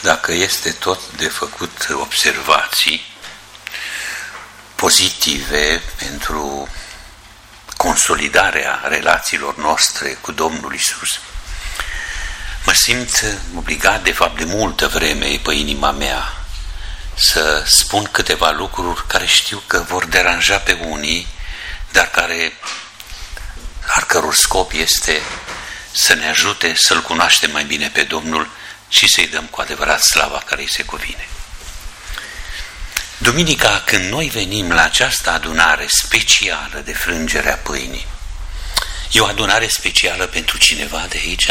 dacă este tot de făcut observații pozitive pentru consolidarea relațiilor noastre cu Domnul Iisus, mă simt obligat, de fapt de multă vreme, pe inima mea, să spun câteva lucruri care știu că vor deranja pe unii, dar al căror scop este să ne ajute să-L cunoaștem mai bine pe Domnul și să-i dăm cu adevărat slava care îi se cuvine. Duminica, când noi venim la această adunare specială de frângere a pâinii, e o adunare specială pentru cineva de aici?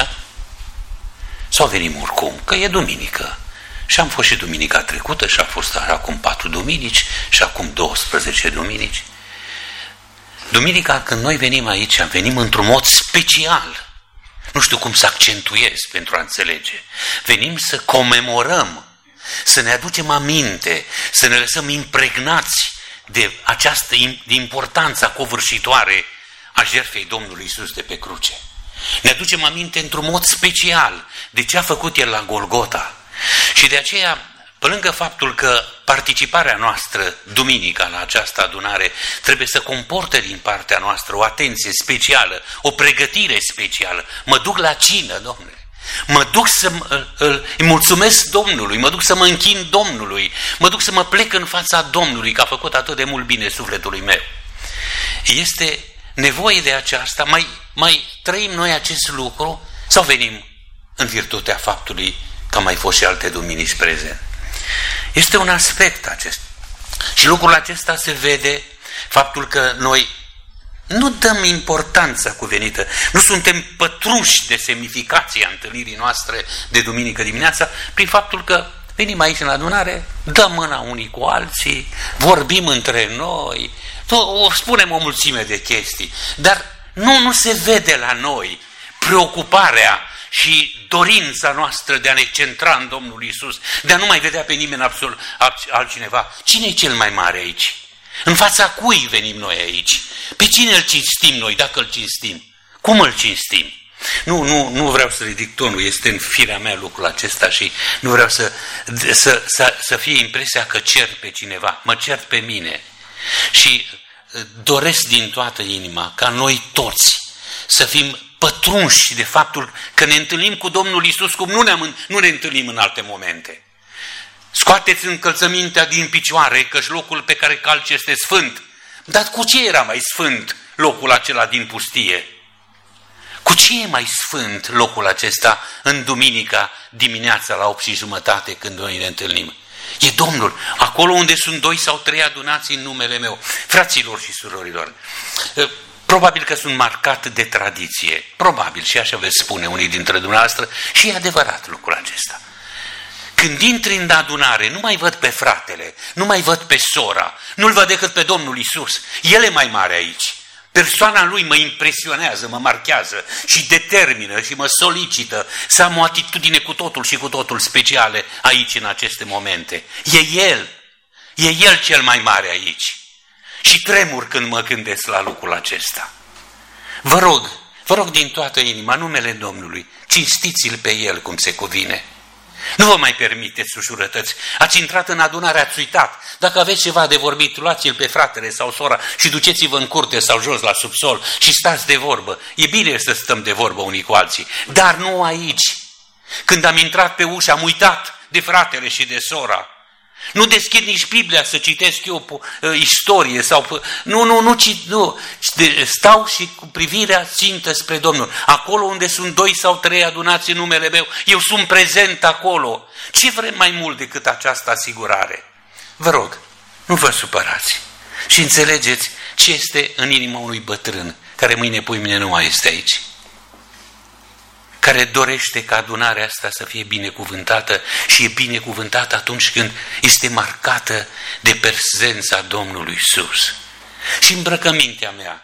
Sau venim oricum? Că e duminică. Și am fost și duminica trecută și a fost acum 4 duminici și acum 12 duminici. Duminica, când noi venim aici, venim într-un mod special. Nu știu cum să accentuez pentru a înțelege. Venim să comemorăm, să ne aducem aminte, să ne lăsăm impregnați de această importanță covârșitoare a jertfei Domnului Iisus de pe cruce. Ne aducem aminte într-un mod special de ce a făcut El la Golgota. Și de aceea, pe lângă faptul că participarea noastră duminica la această adunare trebuie să comporte din partea noastră o atenție specială, o pregătire specială. Mă duc la cină, Domnule. Mă duc să îi mulțumesc Domnului, mă duc să mă închin Domnului, mă duc să mă plec în fața Domnului, că a făcut atât de mult bine sufletului meu. Este nevoie de aceasta, mai trăim noi acest lucru sau venim în virtutea faptului că am mai fost și alte duminici prezent? Este un aspect acesta. Și lucrul acesta se vede, faptul că noi nu dăm importanța cuvenită, nu suntem pătruși de semnificația întâlnirii noastre de duminică dimineața, prin faptul că venim aici în adunare, dăm mâna unii cu alții, vorbim între noi, spunem o mulțime de chestii, dar nu se vede la noi preocuparea și dorința noastră de a ne centra în Domnul Iisus, de a nu mai vedea pe nimeni absolut altcineva. Cine e cel mai mare aici? În fața cui venim noi aici? Pe cine îl cinstim noi, dacă îl cinstim? Cum îl cinstim? Nu vreau să ridic tonul, este în firea mea lucrul acesta și nu vreau să fie impresia că cer pe cineva, mă cer pe mine. Și doresc din toată inima ca noi toți să fim pătrunși de faptul că ne întâlnim cu Domnul Iisus cum nu ne întâlnim în alte momente. Scoateți încălțămintea din picioare, căci locul pe care calci este sfânt. Dar cu ce era mai sfânt locul acela din pustie? Cu ce e mai sfânt locul acesta în duminica dimineața la 8:30 când noi ne întâlnim? E Domnul, acolo unde sunt 2 sau 3 adunați în numele meu. Fraților și surorilor, probabil că sunt marcat de tradiție, probabil, și așa veți spune unii dintre dumneavoastră, și e adevărat lucrul acesta. Când intri în adunare, nu mai văd pe fratele, nu mai văd pe sora, nu-L văd decât pe Domnul Iisus. El e mai mare aici. Persoana Lui mă impresionează, mă marchează și determină și mă solicită să am o atitudine cu totul și cu totul speciale aici în aceste momente. E El cel mai mare aici. Și tremur când mă gândesc la lucrul acesta. Vă rog din toată inima, numele Domnului, cinstiți-L pe El cum se cuvine. Nu vă mai permiteți ușurătăți. Ați intrat în adunare, ați uitat. Dacă aveți ceva de vorbit, luați-l pe fratele sau sora și duceți-vă în curte sau jos la subsol și stați de vorbă. E bine să stăm de vorbă unii cu alții, dar nu aici. Când am intrat pe ușă, am uitat de fratele și de sora. Nu deschid nici Biblia să citesc eu istorie sau... Nu. Stau și cu privirea țintă spre Domnul. Acolo unde sunt 2 sau 3 adunați în numele meu, eu sunt prezent acolo. Ce vrem mai mult decât această asigurare? Vă rog, nu vă supărați și înțelegeți ce este în inima unui bătrân care mâine, poimine nu mai este aici, care dorește ca adunarea asta să fie binecuvântată și e binecuvântată atunci când este marcată de prezența Domnului Iisus. Și îmbrăcămintea mea,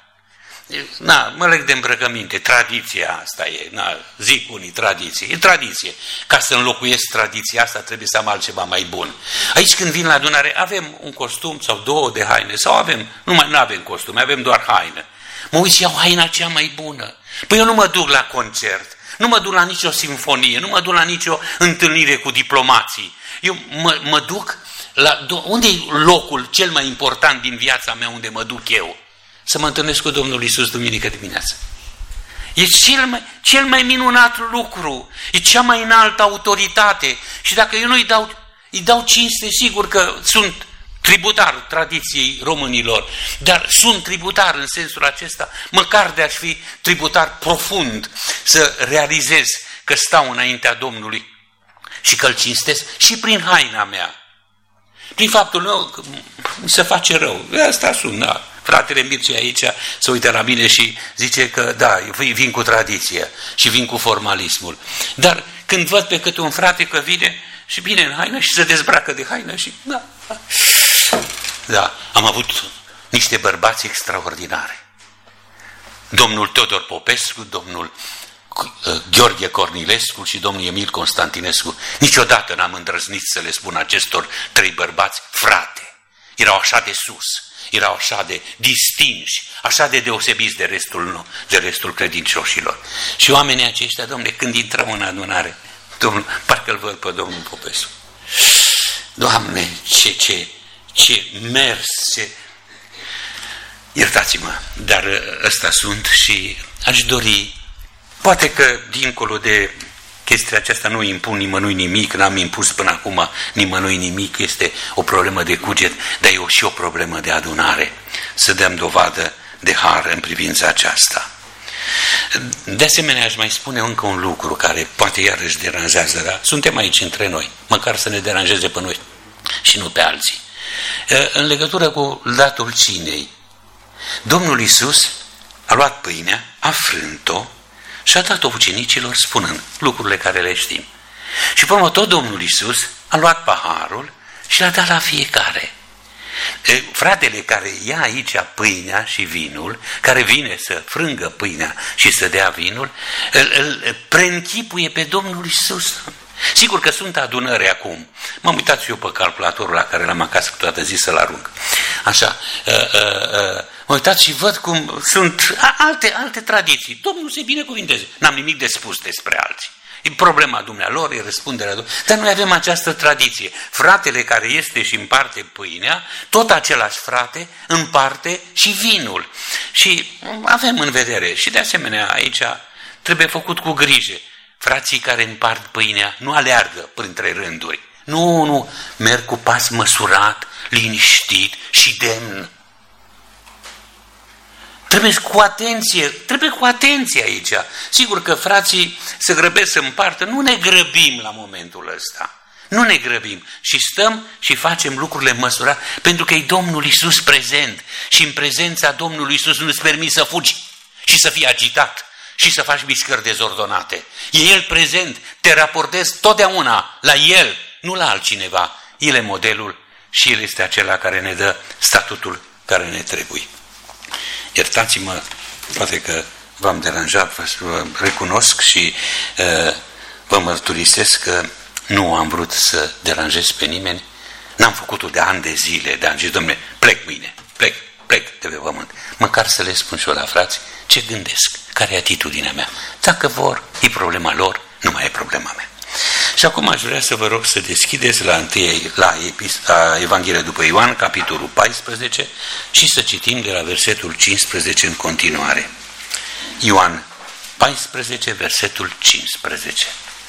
mă leg de îmbrăcăminte, tradiția asta e, zic unii tradiție, e tradiție. Ca să înlocuiesc tradiția asta trebuie să am altceva mai bun. Aici când vin la adunare avem un costum sau 2 de haine sau nu avem costume, avem doar haină. Mă uit și iau haina cea mai bună. Păi eu nu mă duc la concert. Nu mă duc la nicio simfonie, nu mă duc la nicio întâlnire cu diplomații. Eu mă duc la... Unde e locul cel mai important din viața mea unde mă duc eu? Să mă întâlnesc cu Domnul Iisus duminică dimineața. E cel mai minunat lucru, e cea mai înaltă autoritate. Și dacă eu nu îi dau cinste, sigur că sunt tributar tradiției românilor, dar sunt tributar în sensul acesta, măcar de a-și fi tributar profund, să realizez că stau înaintea Domnului și că îl cinstesc și prin haina mea. Prin faptul meu că mi se face rău. Asta sunt, da. Fratele Mircea aici se uită la mine și zice că da, eu vin cu tradiție și vin cu formalismul. Dar când văd pe câte un frate că vine și vine în haină și se dezbracă de haină și da, am avut niște bărbați extraordinare. Domnul Teodor Popescu, domnul Gheorghe Cornilescu și domnul Emil Constantinescu. Niciodată n-am îndrăznit să le spun acestor trei bărbați frate. Erau așa de sus, erau așa de distinși, așa de deosebiți de restul credincioșilor. Și oamenii aceștia, domne, când intrăm în adunare, domnul, parcă-l văd pe domnul Popescu. Doamne, ce mers, ce... Iertați-mă, dar ăsta sunt și aș dori, poate că dincolo de chestia aceasta nu impun nimănui nimic, n-am impus până acum nimănui nimic, este o problemă de cuget, dar e și o problemă de adunare, să dăm dovadă de har în privința aceasta. De asemenea, aș mai spune încă un lucru care poate iarăși deranjează, dar suntem aici între noi, măcar să ne deranjeze pe noi și nu pe alții. În legătură cu datul cinei, Domnul Iisus a luat pâinea, a frânt-o și a dat-o ucenicilor spunând lucrurile care le știm. Și până tot Domnul Iisus a luat paharul și l-a dat la fiecare. Fratele care ia aici pâinea și vinul, care vine să frângă pâinea și să dea vinul, îl preînchipuie pe Domnul Iisus. Sigur că sunt adunări acum. M-am uitat și eu pe calculatorul la care l-am acasă cu toată zi să-l arunc. Așa, m-am uitat și văd cum sunt alte tradiții. Domnul se binecuvinteze. N-am nimic de spus despre alții. E problema dumnealor, e răspunderea dumnealor. Dar noi avem această tradiție. Fratele care este și împarte pâinea, tot același frate împarte și vinul. Și avem în vedere. Și de asemenea aici trebuie făcut cu grijă. Frații care împart pâinea nu aleargă printre rânduri. Nu, merg cu pas măsurat, liniștit și demn. Trebuie cu atenție aici. Sigur că frații se grăbesc să împartă, nu ne grăbim la momentul ăsta. Nu ne grăbim și stăm și facem lucrurile măsurate, pentru că e Domnul Iisus prezent și în prezența Domnului Iisus nu-ți permiți să fugi și să fii agitat și să faci mișcări dezordonate. E El prezent, te raportezi totdeauna la El, nu la altcineva. El e modelul și El este acela care ne dă statutul care ne trebuie. Iertați-mă, poate că v-am deranjat, vă recunosc și vă mărturisesc că nu am vrut să deranjez pe nimeni. N-am făcut-o de ani de zile, de ani zis, dom'le, plec mâine, plec de pe pământ. Măcar să le spun și eu la frați ce gândesc, care e atitudinea mea. Dacă vor, e problema lor, nu mai e problema mea. Și acum aș vrea să vă rog să deschideți la Evanghelia după Ioan, capitolul 14, și să citim de la versetul 15 în continuare. Ioan 14, versetul 15.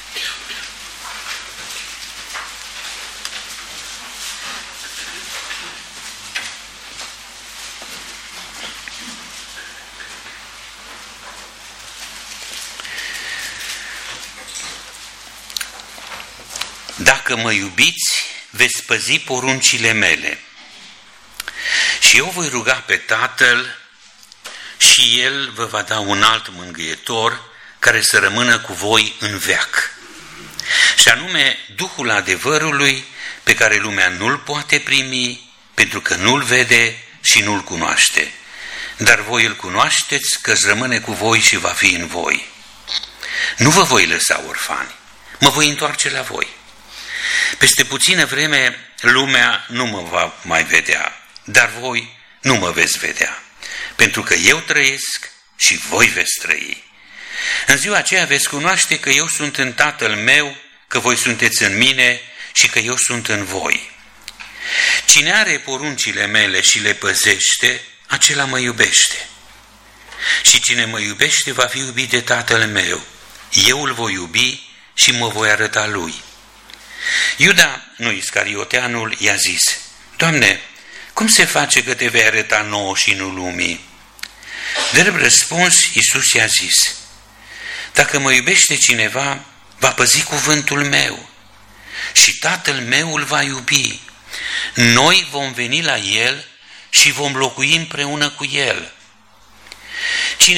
Dacă mă iubiți, veți păzi poruncile mele. Și eu voi ruga pe Tatăl și El vă va da un alt mângâietor care să rămână cu voi în veac. Și anume Duhul adevărului pe care lumea nu-l poate primi pentru că nu-l vede și nu-l cunoaște. Dar voi îl cunoașteți că îți rămâne cu voi și va fi în voi. Nu vă voi lăsa orfani, mă voi întoarce la voi. Peste puțină vreme lumea nu mă va mai vedea, dar voi nu mă veți vedea, pentru că eu trăiesc și voi veți trăi. În ziua aceea veți cunoaște că eu sunt în Tatăl meu, că voi sunteți în mine și că eu sunt în voi. Cine are poruncile mele și le păzește, acela mă iubește. Și cine mă iubește va fi iubit de Tatăl meu. Eu îl voi iubi și mă voi arăta lui. Iuda, nu Iscarioteanul, i-a zis: Doamne, cum se face că te vei arăta nouă și nu lumii? Drept răspuns, Iisus i-a zis: Dacă mă iubește cineva, va păzi cuvântul meu și Tatăl meu îl va iubi. Noi vom veni la el și vom locui împreună cu el. Cine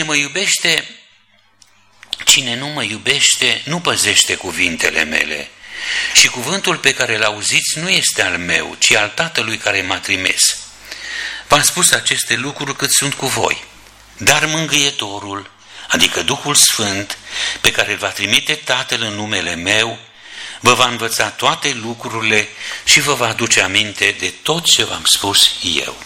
nu mă iubește, nu păzește cuvintele mele. Și cuvântul pe care l-auziți nu este al meu, ci al Tatălui care m-a trimis. V-am spus aceste lucruri cât sunt cu voi. Dar Mângâietorul, adică Duhul Sfânt, pe care îl va trimite Tatăl în numele meu, vă va învăța toate lucrurile și vă va aduce aminte de tot ce v-am spus eu.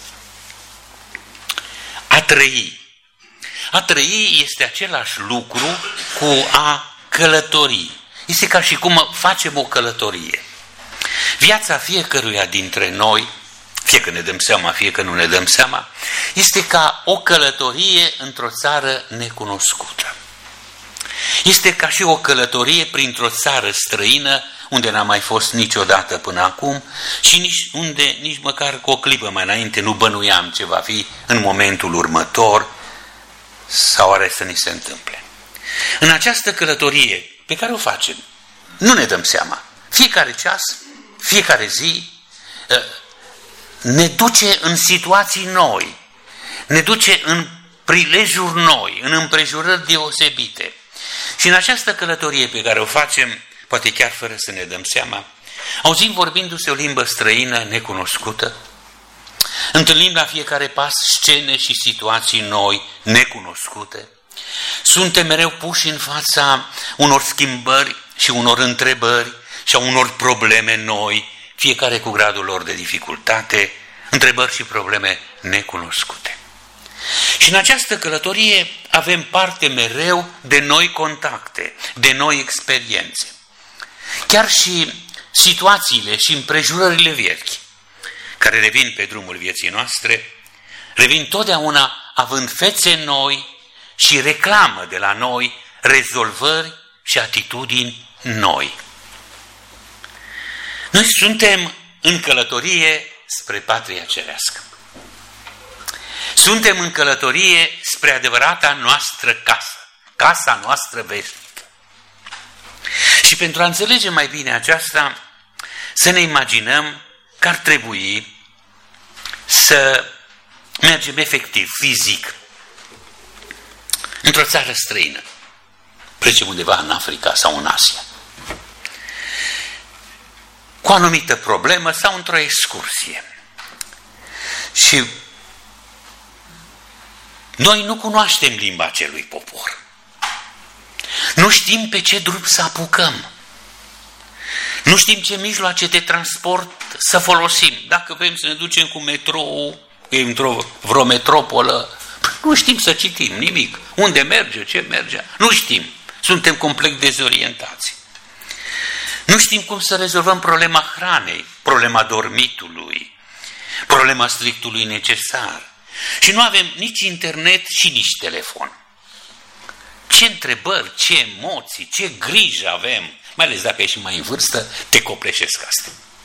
A trăi. A trăi este același lucru cu a călători. Este ca și cum facem o călătorie. Viața fiecăruia dintre noi, fie că ne dăm seama, fie că nu ne dăm seama, este ca o călătorie într-o țară necunoscută. Este ca și o călătorie printr-o țară străină, unde n-am mai fost niciodată până acum și unde nici măcar cu o clipă mai înainte nu bănuiam ce va fi în momentul următor sau are să ni se întâmple. În această călătorie pe care o facem, nu ne dăm seama. Fiecare ceas, fiecare zi ne duce în situații noi, ne duce în prilejuri noi, în împrejurări deosebite. Și în această călătorie pe care o facem, poate chiar fără să ne dăm seama, auzim vorbindu-se o limbă străină necunoscută, întâlnim la fiecare pas scene și situații noi, necunoscute. Suntem mereu puși în fața unor schimbări și unor întrebări și a unor probleme noi, fiecare cu gradul lor de dificultate, întrebări și probleme necunoscute. Și în această călătorie avem parte mereu de noi contacte, de noi experiențe. Chiar și situațiile și împrejurările vechi, care revin pe drumul vieții noastre, revin totdeauna având fețe noi și reclamă de la noi rezolvări și atitudini noi. Noi suntem în călătorie spre patria cerească. Suntem în călătorie spre adevărata noastră casă, casa noastră veșnică. Și pentru a înțelege mai bine aceasta, să ne imaginăm că ar trebui să mergem efectiv, fizic, într-o țară străină. Plecem undeva în Africa sau în Asia. Cu o anumită problemă sau într-o excursie. Și noi nu cunoaștem limba acelui popor. Nu știm pe ce drum să apucăm. Nu știm ce mijloace de transport să folosim. Dacă vrem să ne ducem cu metrou, vreo metropolă, nu știm să citim nimic. Unde merge, ce merge, nu știm. Suntem complet dezorientați. Nu știm cum să rezolvăm problema hranei, problema dormitului, problema strictului necesar. Și nu avem nici internet și nici telefon. Ce întrebări, ce emoții, ce grijă avem, mai ales dacă ești mai în vârstă, te copleșesc asta.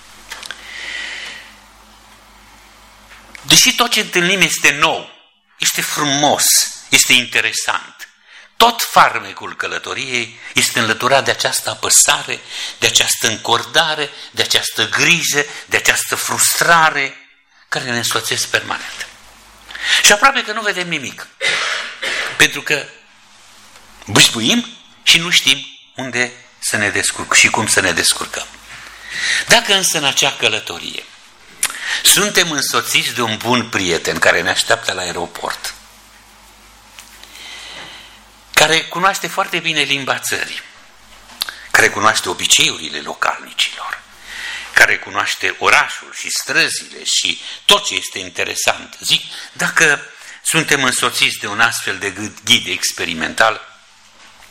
Deși tot ce întâlnim este nou, este frumos, este interesant, tot farmecul călătoriei este înlăturat de această apăsare, de această încordare, de această grijă, de această frustrare care ne însoțesc permanent. Și aproape că nu vedem nimic, pentru că bâșbuim și nu știm unde să ne descurcăm și cum să ne descurcăm. Dacă însă în acea călătorie suntem însoțiți de un bun prieten care ne așteaptă la aeroport, care cunoaște foarte bine limba țării, care cunoaște obiceiurile localnicilor, care cunoaște orașul și străzile și tot ce este interesant. Zic, dacă suntem însoțiți de un astfel de ghid experimental,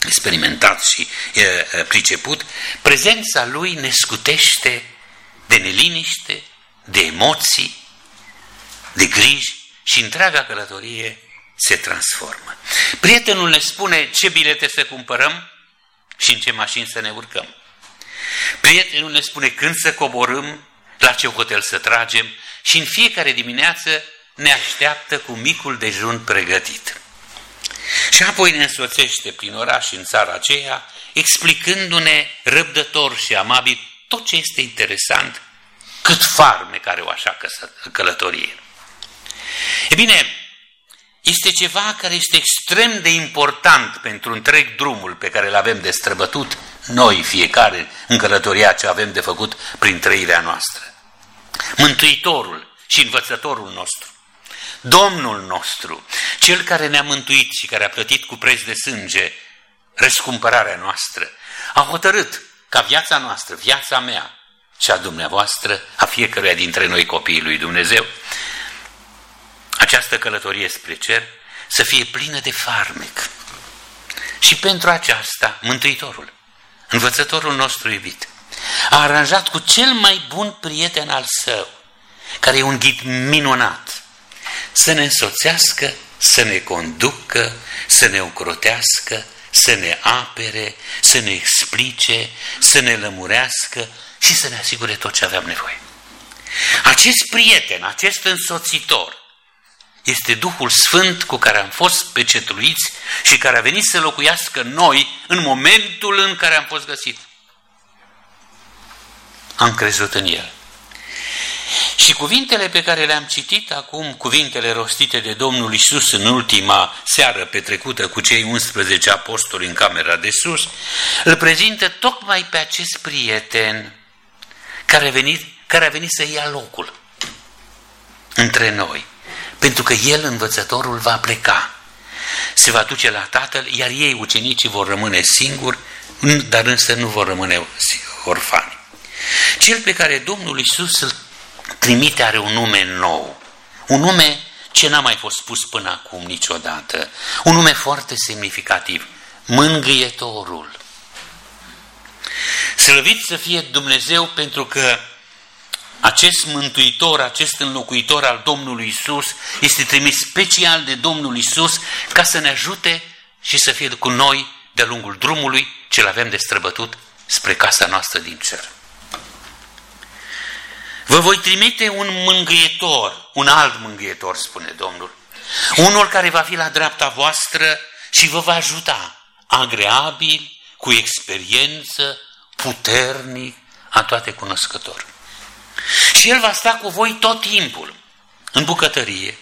experimentat și priceput, prezența lui ne scutește de neliniște, de emoții, de griji și întreaga călătorie se transformă. Prietenul ne spune ce bilete să cumpărăm și în ce mașini să ne urcăm. Prietenul ne spune când să coborâm, la ce hotel să tragem și în fiecare dimineață ne așteaptă cu micul dejun pregătit. Și apoi ne însoțește prin oraș și în țara aceea, explicându-ne răbdător și amabil tot ce este interesant, cât farmec are o așa călătorie. E bine, este ceva care este extrem de important pentru întreg drumul pe care îl avem de străbătut noi, fiecare, în călătoria ce avem de făcut prin trăirea noastră. Mântuitorul și învățătorul nostru, Domnul nostru, Cel care ne-a mântuit și care a plătit cu preț de sânge răscumpărarea noastră, a hotărât ca viața noastră, viața mea și a dumneavoastră, a fiecăruia dintre noi copiii lui Dumnezeu, această călătorie spre cer să fie plină de farmec. Și pentru aceasta, Mântuitorul, învățătorul nostru iubit, a aranjat cu cel mai bun prieten al său, care e un ghid minunat, să ne însoțească, să ne conducă, să ne ocrotească, să ne apere, să ne explice, să ne lămurească și să ne asigure tot ce aveam nevoie. Acest prieten, acest însoțitor, este Duhul Sfânt cu care am fost pecetluiți și care a venit să locuiască noi în momentul în care am fost găsit. Am crezut în El. Și cuvintele pe care le-am citit acum, cuvintele rostite de Domnul Iisus în ultima seară petrecută cu cei 11 apostoli în camera de sus, îl prezintă tocmai pe acest prieten care a venit să ia locul între noi. Pentru că El, învățătorul, va pleca, se va duce la Tatăl, iar ei, ucenicii, vor rămâne singuri, dar însă nu vor rămâne orfani. Cel pe care Domnul Iisus îl trimite are un nume nou, un nume ce n-a mai fost spus până acum niciodată, un nume foarte semnificativ, Mângâietorul. Slăvit să fie Dumnezeu pentru că acest mântuitor, acest înlocuitor al Domnului Iisus este trimis special de Domnul Iisus ca să ne ajute și să fie cu noi de-a lungul drumului ce-l avem de străbătut spre casa noastră din cer. Vă voi trimite un mângâietor, un alt mângâietor, spune Domnul, unul care va fi la dreapta voastră și vă va ajuta, agreabil, cu experiență, puternic, a toate cunoscător. Și El va sta cu voi tot timpul, în bucătărie,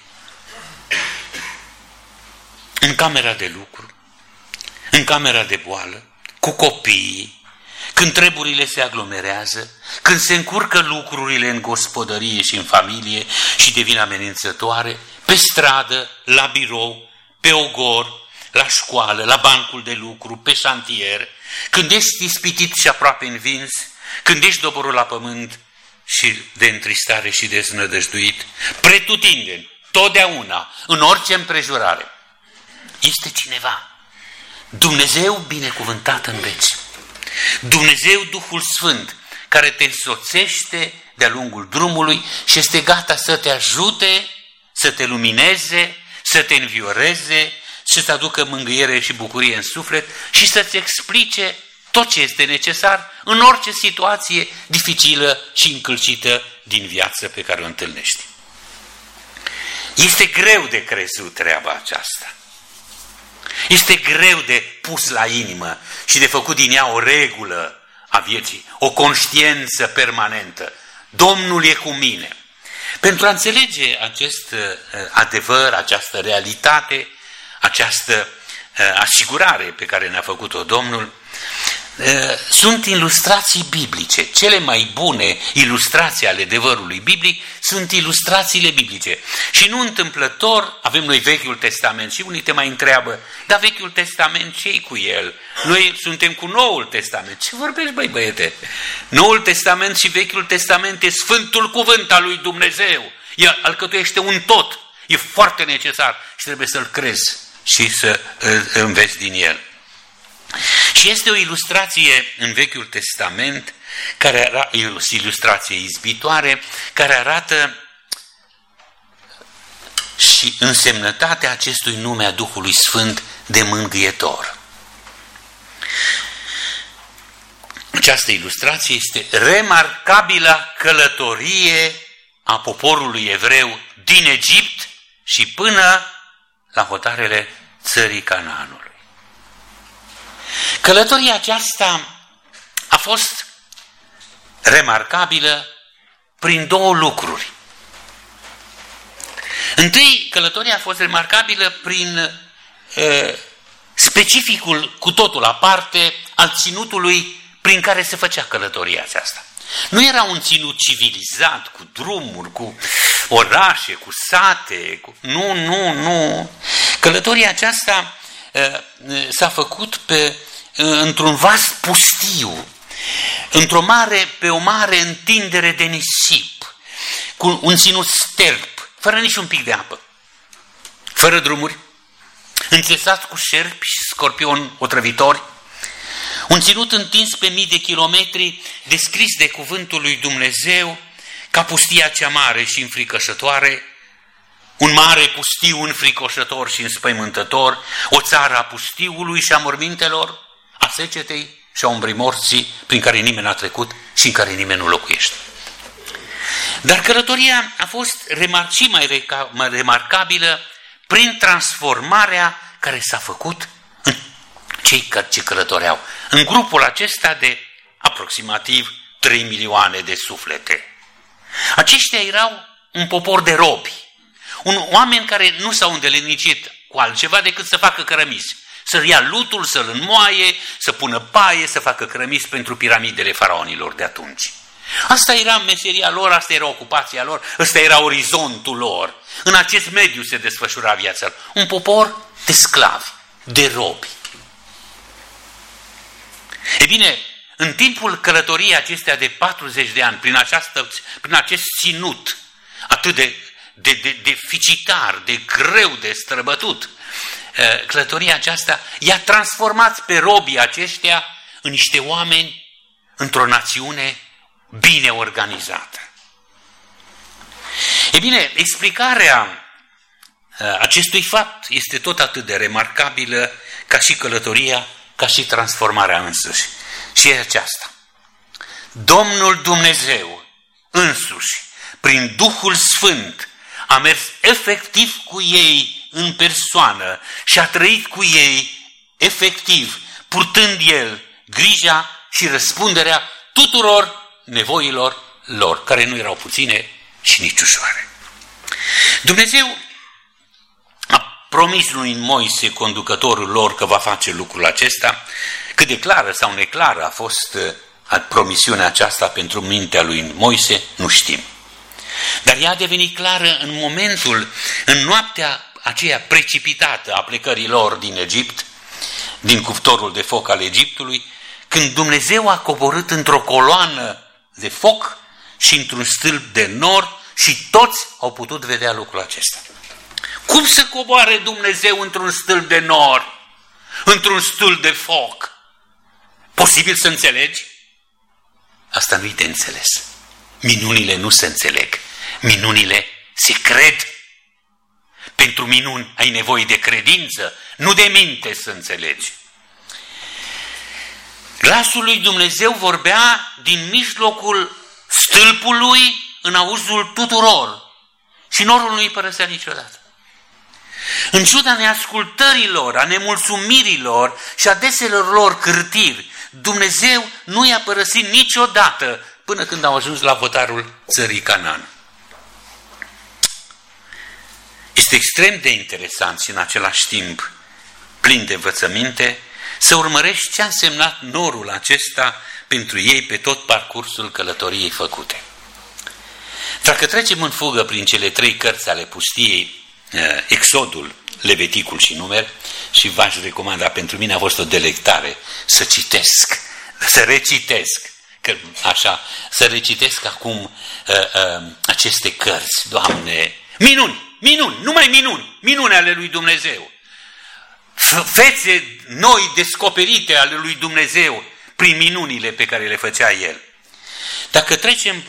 în camera de lucru, în camera de boală, cu copiii, când treburile se aglomerează, când se încurcă lucrurile în gospodărie și în familie și devin amenințătoare, pe stradă, la birou, pe ogor, la școală, la bancul de lucru, pe șantier, când ești ispitit și aproape învins, când ești doborât la pământ și de întristare și deznădăjduit, pretutindeni, totdeauna, în orice împrejurare, este cineva, Dumnezeu binecuvântat în veci, Dumnezeu Duhul Sfânt, care te însoțește de-a lungul drumului și este gata să te ajute, să te lumineze, să te învioreze, să-ți aducă mângâiere și bucurie în suflet și să-ți explice tot ce este necesar în orice situație dificilă și încălcită din viață pe care o întâlnești. Este greu de crezut treaba aceasta. Este greu de pus la inimă și de făcut din ea o regulă a vieții, o conștiință permanentă. Domnul e cu mine. Pentru a înțelege acest adevăr, această realitate, această asigurare pe care ne-a făcut-o Domnul, sunt ilustrații biblice. Cele mai bune ilustrații ale adevărului biblic sunt ilustrațiile biblice. Și nu întâmplător avem noi Vechiul Testament și unii te mai întreabă, dar Vechiul Testament ce-i cu el? Noi suntem cu Noul Testament. Ce vorbești, băi băiete? Noul Testament și Vechiul Testament e Sfântul Cuvânt al lui Dumnezeu. El alcătuiește un tot. E foarte necesar și trebuie să-l crezi și să înveți din el. Și este o ilustrație în Vechiul Testament, ilustrație izbitoare, care arată și însemnătatea acestui nume a Duhului Sfânt de mângâietor. Această ilustrație este remarcabila călătorie a poporului evreu din Egipt și până la hotarele țării Canaanului. Călătoria aceasta a fost remarcabilă prin două lucruri. Întâi, călătoria a fost remarcabilă prin specificul cu totul aparte al ținutului prin care se făcea călătoria aceasta. Nu era un ținut civilizat, cu drumuri, cu orașe, cu sate, Nu. Călătoria aceasta s-a făcut într-un vast pustiu, pe o mare întindere de nisip, cu un ținut sterp, fără niciun pic de apă, fără drumuri, înțesat cu șerpi și scorpioni otrăvitori, un ținut întins pe mii de kilometri, descris de cuvântul lui Dumnezeu ca pustia cea mare și înfricoșătoare, un mare pustiu înfricoșător și înspăimântător, o țară a pustiului și a mormintelor, a secetei și a umbrii morții, prin care nimeni n-a trecut și în care nimeni nu locuiește. Dar călătoria a fost mai remarcabilă prin transformarea care s-a făcut în cei ce călătoreau, în grupul acesta de aproximativ 3 milioane de suflete. Aceștia erau un popor de robi, oameni care nu s-au îndelenicit cu altceva decât să facă cărămizi, să ia lutul, să-l înmoaie, să pună paie, să facă cărămizi pentru piramidele faraonilor de atunci. Asta era meseria lor, asta era ocupația lor, ăsta era orizontul lor. În acest mediu se desfășura viața lor. Un popor de sclavi, de robi. E bine, în timpul călătoriei acestea de 40 de ani, prin acest ținut atât de deficitar, de greu, de străbătut, călătoria aceasta i-a transformat pe robii aceștia în niște oameni într-o națiune bine organizată. E bine, explicarea acestui fapt este tot atât de remarcabilă ca și călătoria, ca și transformarea însăși. Și e aceasta. Domnul Dumnezeu însuși, prin Duhul Sfânt, a mers efectiv cu ei în persoană și a trăit cu ei efectiv, purtând El grija și răspunderea tuturor nevoilor lor, care nu erau puține și nici ușoare. Dumnezeu a promis lui Moise, conducătorul lor, că va face lucrul acesta. Cât de clară sau neclară a fost promisiunea aceasta pentru mintea lui Moise, nu știm. Dar ea a devenit clară în noaptea aceea precipitată a plecării lor din Egipt, din cuptorul de foc al Egiptului, când Dumnezeu a coborât într-o coloană de foc și într-un stâlp de nor și toți au putut vedea lucrul acesta. Cum să coboare Dumnezeu într-un stâlp de nor, într-un stâlp de foc? Posibil să înțelegi? Asta nu-i de înțeles. Minunile nu se înțeleg. Minunile se cred. Pentru minuni ai nevoie de credință, nu de minte să înțelegi. Glasul lui Dumnezeu vorbea din mijlocul stâlpului în auzul tuturor și norul nu îi părăsea niciodată. În ciuda neascultărilor, a nemulțumirilor și a deselor lor cârtiri, Dumnezeu nu i-a părăsit niciodată până când au ajuns la hotarul țării Canaan. Este extrem de interesant și în același timp plin de învățăminte să urmărești ce a însemnat norul acesta pentru ei pe tot parcursul călătoriei făcute. Dacă trecem în fugă prin cele 3 cărți ale pustiei, Exodul, Leviticul și Numeri, și v-aș recomanda, pentru mine a fost o delectare să citesc, să recitesc, să recitesc acum aceste cărți, Doamne, minuni, numai minuni ale lui Dumnezeu. fețe noi descoperite ale lui Dumnezeu prin minunile pe care le făcea El. Dacă trecem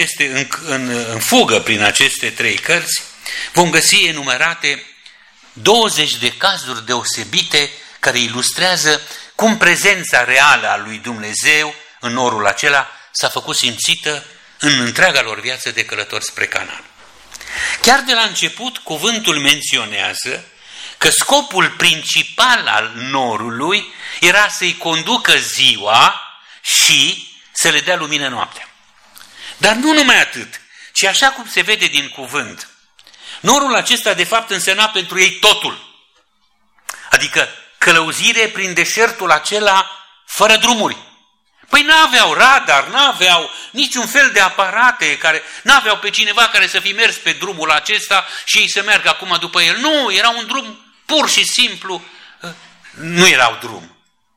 în fugă prin aceste 3 cărți, vom găsi enumerate 20 de cazuri deosebite care ilustrează cum prezența reală a lui Dumnezeu în norul acela s-a făcut simțită în întreaga lor viață de călători spre Canaan. Chiar de la început, cuvântul menționează că scopul principal al norului era să-i conducă ziua și să le dea lumină noaptea. Dar nu numai atât, ci așa cum se vede din cuvânt, norul acesta de fapt însemna pentru ei totul. Adică călăuzire prin deșertul acela fără drumuri. Păi n-aveau radar, n-aveau niciun fel de aparate, n-aveau pe cineva care să fi mers pe drumul acesta și ei să meargă acum după el. Nu, era un drum pur și simplu, nu erau drum.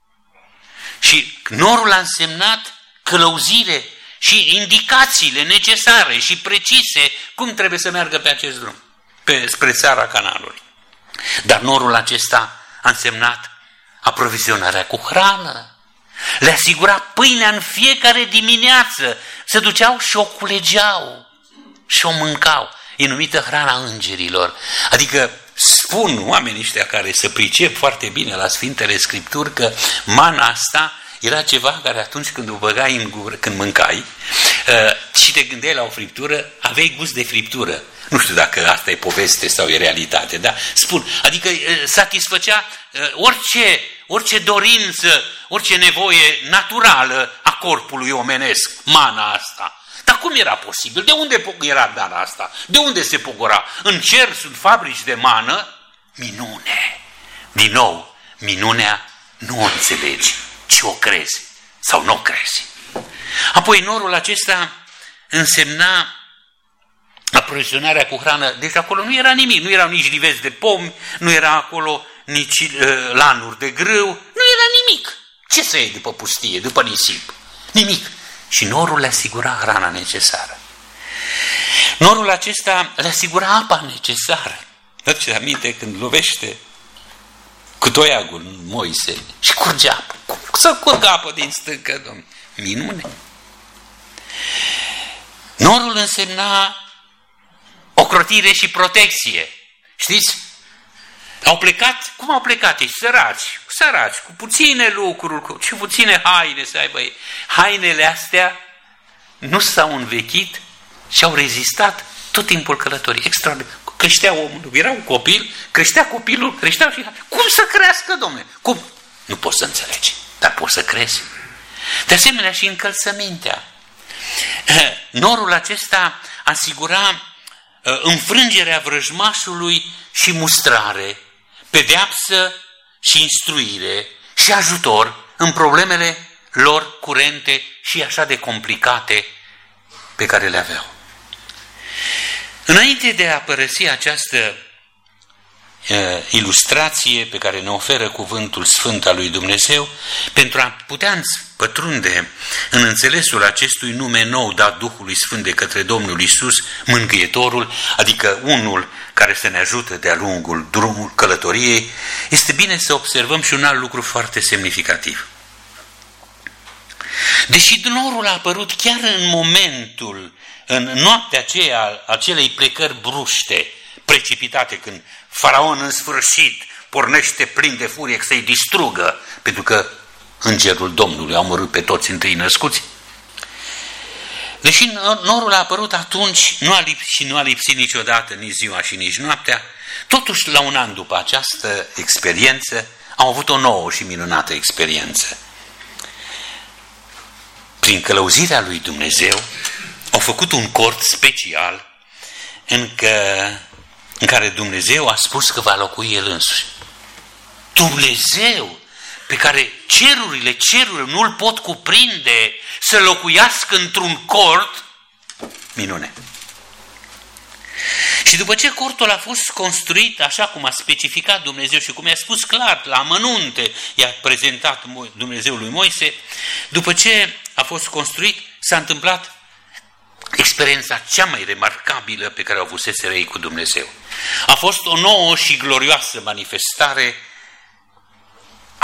Și norul a însemnat călăuzire și indicațiile necesare și precise cum trebuie să meargă pe acest drum, spre țara Canaanului. Dar norul acesta a însemnat aprovizionarea cu hrană. Le asigura pâinea în fiecare dimineață. Se duceau și o culegeau și o mâncau. E numită hrana îngerilor. Adică spun oamenii ăștia care se pricep foarte bine la Sfintele Scripturi că mana asta era ceva care atunci când o băgai în gură, când mâncai și te gândeai la o friptură, aveai gust de friptură. Nu știu dacă asta e poveste sau e realitate, dar spun, adică satisfăcea orice dorință, orice nevoie naturală a corpului omenesc, mana asta. Dar cum era posibil? De unde era mana asta? De unde se pogora? În cer sunt fabrici de mană? Minune! Din nou, minunea nu o înțelegi, ci o crezi sau nu o crezi. Apoi norul acesta însemna aprovizionarea cu hrană. Deci acolo nu era nimic, nu erau nici livezi de pomi, nu era acolo nici lanuri de grâu, nu era nimic. Ce să iei după pustie, după nisip? Nimic. Și norul le asigura hrana necesară. Norul acesta le asigura apa necesară. Aduceți aminte când lovește cu toiagul în Moise și curge apă. Cum să curgă apă din stâncă, Domnule? Minune! Norul însemna ocrotire și protecție. Știți? Au plecat, cum au plecat? Ei săraci, cu puține lucruri, și puține haine să aibă ei. Hainele astea nu s-au învechit și au rezistat tot timpul călătorii. Extraordinar. Creștea omul, era un copil, creștea copilul, creșteau și... Cum să crească, Domnule? Cum? Nu poți să înțelegi, dar poți să crezi. De asemenea și încălțămintea. Norul acesta asigura înfrângerea vrăjmașului și mustrare, pedeapsă și instruire și ajutor în problemele lor curente și așa de complicate pe care le aveau. Înainte de a părăsi această ilustrație pe care ne oferă cuvântul sfânt al lui Dumnezeu, pentru a putea pătrunde în înțelesul acestui nume nou dat Duhului Sfânt de către Domnul Iisus, Mângâietorul, adică unul care să ne ajute de-a lungul drumul călătoriei, este bine să observăm și un alt lucru foarte semnificativ. Deși norul a apărut chiar în noaptea aceea, acelei plecări bruște, precipitate, când Faraon în sfârșit pornește plin de furie să-i distrugă, pentru că îngerul Domnului a omorât pe toți întâi născuți. Deși norul a apărut atunci, nu a lipsit niciodată nici ziua și nici noaptea, totuși la un an după această experiență au avut o nouă și minunată experiență. Prin călăuzirea lui Dumnezeu au făcut un cort special în care Dumnezeu a spus că va locui El însuși. Dumnezeu pe care cerurile nu-L pot cuprinde să locuiască într-un cort, minune. Și după ce cortul a fost construit așa cum a specificat Dumnezeu și cum i-a spus clar, la amănunte i-a prezentat Dumnezeu lui Moise, după ce a fost construit, s-a întâmplat experiența cea mai remarcabilă pe care o avuseseră ei cu Dumnezeu. A fost o nouă și glorioasă manifestare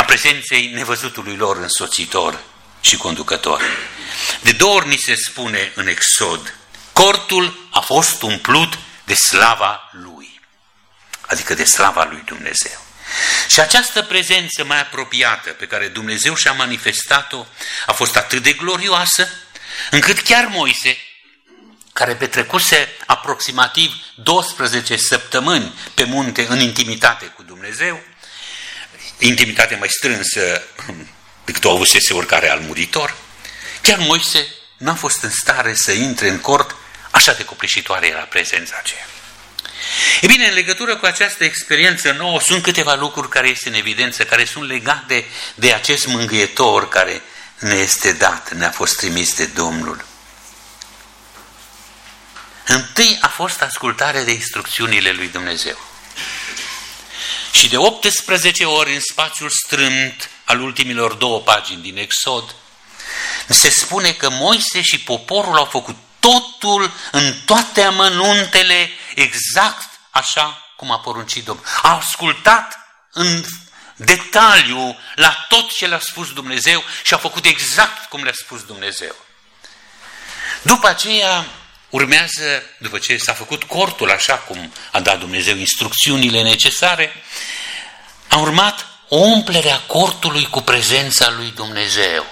prezenței nevăzutului lor însoțitor și conducător. De 2 ori ni se spune în Exod, cortul a fost umplut de slava lui, adică de slava lui Dumnezeu. Și această prezență mai apropiată pe care Dumnezeu și-a manifestat-o a fost atât de glorioasă, încât chiar Moise, care petrecuse aproximativ 12 săptămâni pe munte în intimitate cu Dumnezeu, intimitate mai strânsă decât o avusese oricare al muritor, chiar Moise n-a fost în stare să intre în cort, așa de copleșitoare era prezența aceea. E bine, în legătură cu această experiență nouă sunt câteva lucruri care este în evidență, care sunt legate de acest mângâietor care ne este dat, ne-a fost trimis de Domnul. Întâi a fost ascultare de instrucțiunile lui Dumnezeu. Și de 18 ori în spațiul strâmt al ultimilor 2 pagini din Exod, se spune că Moise și poporul au făcut totul în toate amănuntele exact așa cum a poruncit Domnul. Au ascultat în detaliu la tot ce le-a spus Dumnezeu și au făcut exact cum le-a spus Dumnezeu. După aceea urmează, după ce s-a făcut cortul așa cum a dat Dumnezeu instrucțiunile necesare, a urmat o umplere a cortului cu prezența lui Dumnezeu.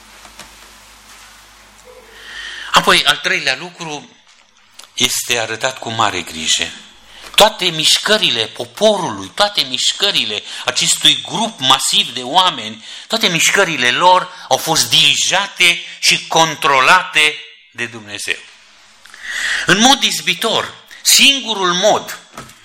Apoi, al 3-lea lucru este arătat cu mare grijă. Toate mișcările poporului, toate mișcările acestui grup masiv de oameni, toate mișcările lor au fost dirijate și controlate de Dumnezeu. În mod izbitor, singurul mod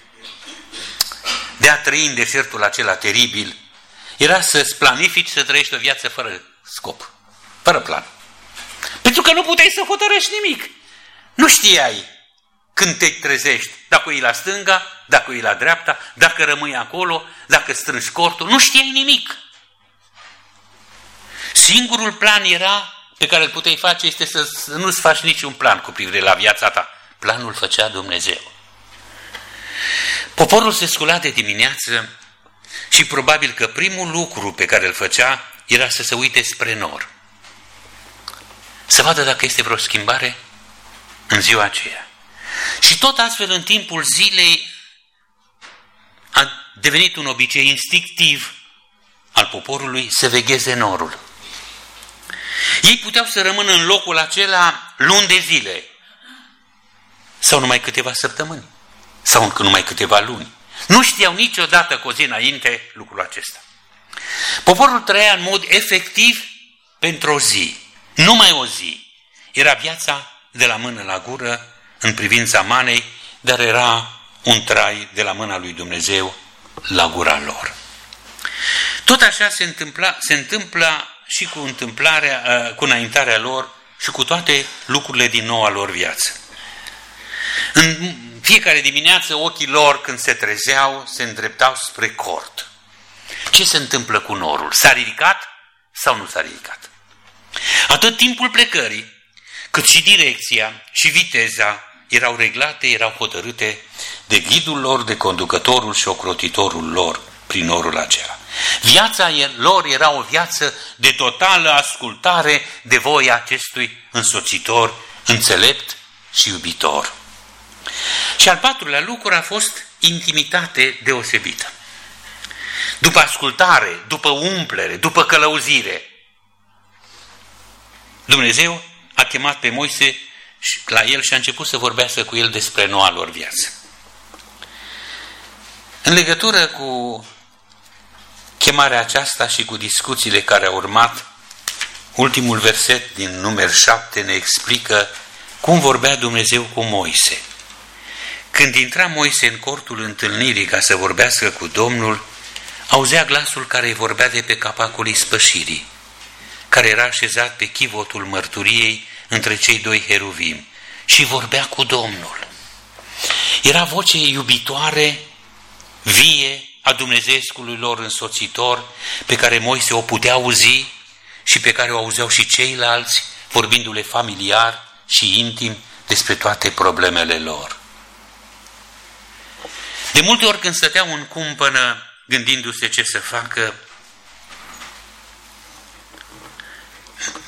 de a trăi în deșertul acela teribil era să-ți planifici să trăiești o viață fără scop, fără plan. Pentru că nu puteai să hotărăști nimic. Nu știai când te trezești, dacă e la stânga, dacă e la dreapta, dacă rămâi acolo, dacă strângi cortul, nu știai nimic. Singurul plan era pe care îl puteai face este să nu-ți faci niciun plan cu privire la viața ta. Planul făcea Dumnezeu. Poporul se scula de dimineață și probabil că primul lucru pe care îl făcea era să se uite spre nor. Să vadă dacă este vreo schimbare în ziua aceea. Și tot astfel în timpul zilei a devenit un obicei instinctiv al poporului să vegheze norul. Ei puteau să rămână în locul acela luni de zile sau numai câteva săptămâni sau încă numai câteva luni. Nu știau niciodată cu o zi înainte lucrul acesta. Poporul trăia în mod efectiv pentru o zi, numai o zi. Era viața de la mână la gură în privința manei, dar era un trai de la mâna lui Dumnezeu la gura lor. Tot așa se întâmplă și cu înaintarea lor și cu toate lucrurile din noua lor viață. În fiecare dimineață ochii lor, când se trezeau, se îndreptau spre cort. Ce se întâmplă cu norul? S-a ridicat sau nu s-a ridicat? Atât timpul plecării, cât și direcția și viteza erau reglate, erau hotărâte de ghidul lor, de conducătorul și ocrotitorul lor prin norul acela. Viața lor era o viață de totală ascultare de voia acestui însoțitor, înțelept și iubitor. Și al 4-lea lucru a fost intimitate deosebită. După ascultare, după umplere, după călăuzire, Dumnezeu a chemat pe Moise la el și a început să vorbească cu el despre noua lor viață. În legătură cu chemarea aceasta și cu discuțiile care au urmat, ultimul verset din Numeri 7 ne explică cum vorbea Dumnezeu cu Moise. Când intra Moise în cortul întâlnirii ca să vorbească cu Domnul, auzea glasul care îi vorbea de pe capacul ispășirii, care era așezat pe chivotul mărturiei între cei 2 heruvimi și vorbea cu Domnul. Era voce iubitoare, vie, a Dumnezeescului lor însoțitor, pe care Moise o putea auzi și pe care o auzeau și ceilalți, vorbindu-le familiar și intim despre toate problemele lor. De multe ori când stăteau în cumpănă, gândindu-se ce să facă,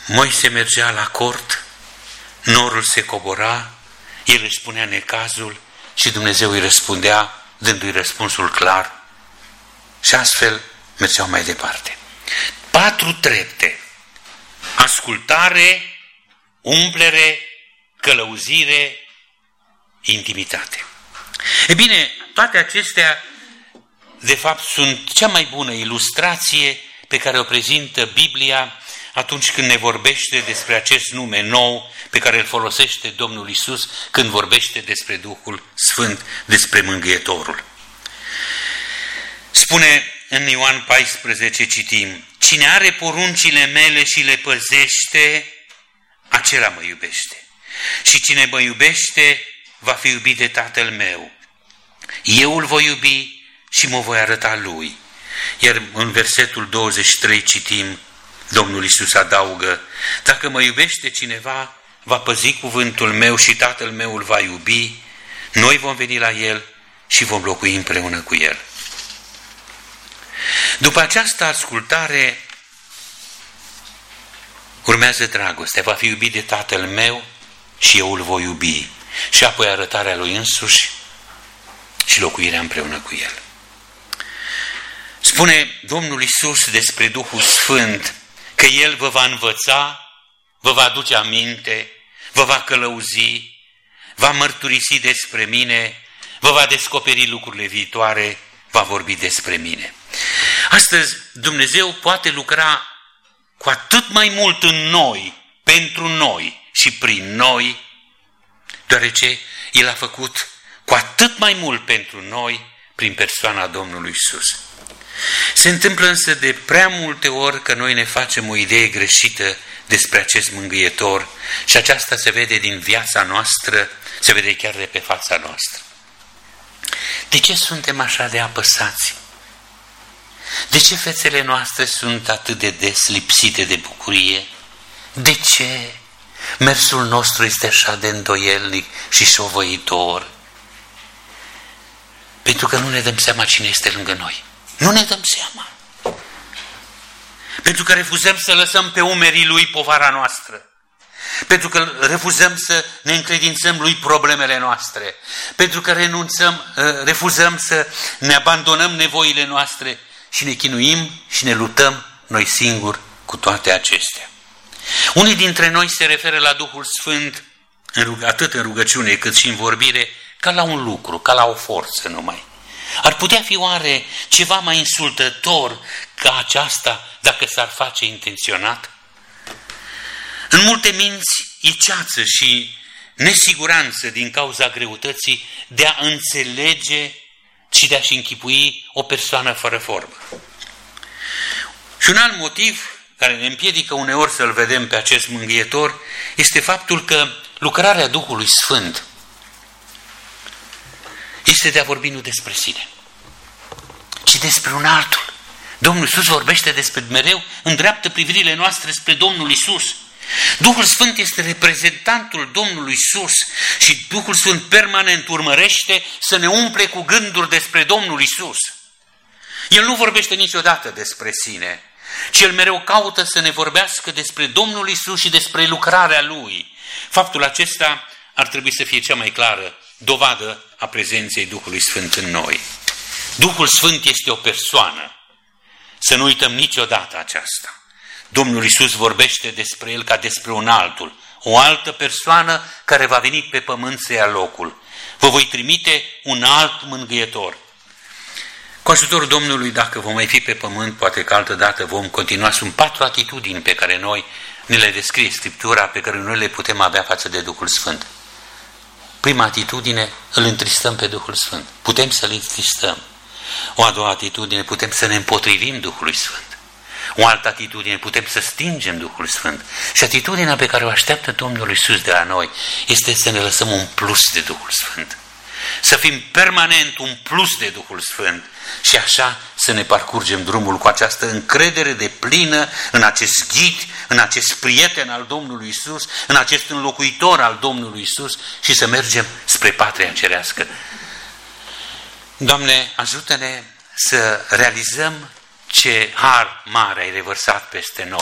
Moise mergea la cort, norul se cobora, el își spunea necazul și Dumnezeu îi răspundea, dându-i răspunsul clar. Și astfel mergeau mai departe. 4 trepte. Ascultare, umplere, călăuzire, intimitate. E bine, toate acestea, de fapt, sunt cea mai bună ilustrație pe care o prezintă Biblia atunci când ne vorbește despre acest nume nou pe care îl folosește Domnul Iisus când vorbește despre Duhul Sfânt, despre Mângâietorul. Spune în Ioan 14, citim, cine are poruncile mele și le păzește, acela mă iubește. Și cine mă iubește, va fi iubit de Tatăl meu. Eu îl voi iubi și mă voi arăta lui. Iar în versetul 23 citim, Domnul Iisus adaugă, dacă mă iubește cineva, va păzi cuvântul meu și Tatăl meu îl va iubi, noi vom veni la el și vom locui împreună cu el. După această ascultare urmează dragostea, va fi iubit de Tatăl meu și eu îl voi iubi. Și apoi arătarea lui însuși și locuirea împreună cu el. Spune Domnul Iisus despre Duhul Sfânt că El vă va învăța, vă va aduce aminte, vă va călăuzi, va mărturisi despre mine, vă va descoperi lucrurile viitoare, va vorbi despre mine. Astăzi Dumnezeu poate lucra cu atât mai mult în noi, pentru noi și prin noi, deoarece El a făcut cu atât mai mult pentru noi prin persoana Domnului Iisus. Se întâmplă însă de prea multe ori că noi ne facem o idee greșită despre acest mângâietor și aceasta se vede din viața noastră, se vede chiar de pe fața noastră. De ce suntem așa de apăsați? De ce fețele noastre sunt atât de des lipsite de bucurie? De ce mersul nostru este așa de îndoielnic și șovăitor? Pentru că nu ne dăm seama cine este lângă noi. Nu ne dăm seama. Pentru că refuzăm să lăsăm pe umerii Lui povara noastră. Pentru că refuzăm să ne încredințăm Lui problemele noastre. Pentru că refuzăm să ne abandonăm nevoile noastre și ne chinuim și ne luptăm noi singuri cu toate acestea. Unii dintre noi se referă la Duhul Sfânt atât în rugăciune cât și în vorbire ca la un lucru, ca la o forță numai. Ar putea fi oare ceva mai insultător ca aceasta dacă s-ar face intenționat? În multe minți e ceață și nesiguranță din cauza greutății de a înțelege și de a-și închipui o persoană fără formă. Și un alt motiv care ne împiedică uneori să-L vedem pe acest mângâietor este faptul că lucrarea Duhului Sfânt este de a vorbi nu despre sine, ci despre un altul. Domnul Iisus vorbește despre mereu, îndreaptă privirile noastre spre Domnul Iisus. Duhul Sfânt este reprezentantul Domnului Iisus și Duhul Sfânt permanent urmărește să ne umple cu gânduri despre Domnul Iisus. El nu vorbește niciodată despre sine, ci El mereu caută să ne vorbească despre Domnul Iisus și despre lucrarea Lui. Faptul acesta ar trebui să fie cea mai clară dovadă a prezenței Duhului Sfânt în noi. Duhul Sfânt este o persoană. Să nu uităm niciodată aceasta. Domnul Iisus vorbește despre El ca despre un altul, o altă persoană care va veni pe pământ să ia locul. Vă voi trimite un alt mângâietor. Cu ajutorul Domnului, dacă vom mai fi pe pământ, poate că altă dată vom continua. Sunt 4 atitudini pe care noi ne le descrie Scriptura, pe care noi le putem avea față de Duhul Sfânt. Prima atitudine, îl întristăm pe Duhul Sfânt. Putem să-l întristăm. O a doua atitudine, putem să ne împotrivim Duhului Sfânt. O altă atitudine, putem să stingem Duhul Sfânt. Și atitudinea pe care o așteaptă Domnul Iisus de la noi este să ne lăsăm un plus de Duhul Sfânt. Să fim permanent un plus de Duhul Sfânt și așa să ne parcurgem drumul cu această încredere deplină în acest ghid, în acest prieten al Domnului Iisus, în acest înlocuitor al Domnului Iisus și să mergem spre patria cerească. Doamne, ajută-ne să realizăm ce har mare ai revărsat peste noi,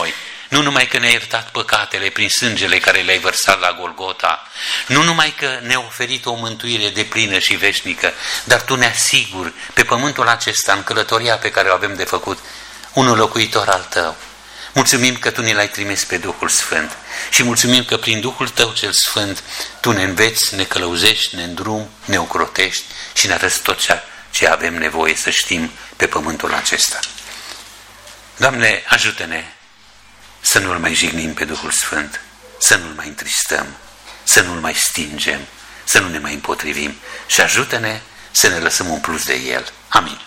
Nu numai că ne-ai iertat păcatele prin sângele care le-ai vărsat la Golgota, nu numai că ne-ai oferit o mântuire deplină și veșnică, dar Tu ne asiguri pe pământul acesta, în călătoria pe care o avem de făcut, un locuitor al Tău. Mulțumim că Tu ne l-ai trimis pe Duhul Sfânt și mulțumim că prin Duhul Tău cel Sfânt Tu ne înveți, ne călăuzești, ne îndrumi, ne ocrotești și ne arăți tot ce avem nevoie să știm pe pământul acesta. Doamne, ajută-ne să nu-L mai jignim pe Duhul Sfânt, să nu-L mai întristăm, să nu-L mai stingem, să nu ne mai împotrivim și ajută-ne să ne lăsăm umpluți de El. Amin.